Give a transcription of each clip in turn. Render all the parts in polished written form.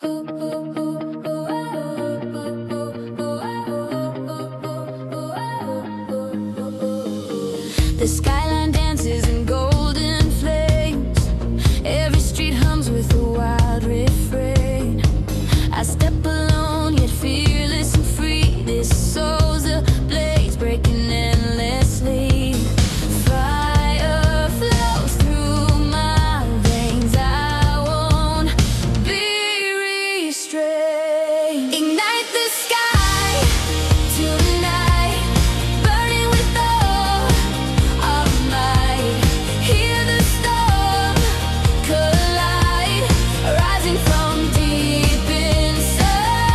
The skyline dances in golden flames. Every street hums with a wild refrain. I step alone, yet fearless and free. This soul's a blaze, breaking endlessly. Fire flows through my veins. I won't be restrained. Ignite the sky tonight, burning with all of might. Hear the storm collide, rising from deep inside.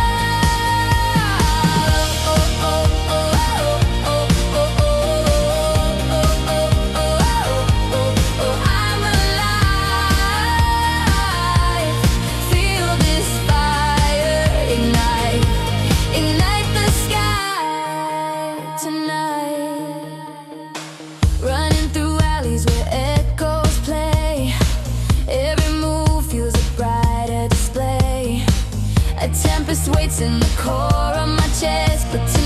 Oh, oh, oh, oh, oh, oh, oh, oh, oh, oh, I'm alive. Feel this fire ignite, ignite the sky tonight. Running through alleys where echoes play. Every move feels a brighter display. A tempest waits in the core of my chest, but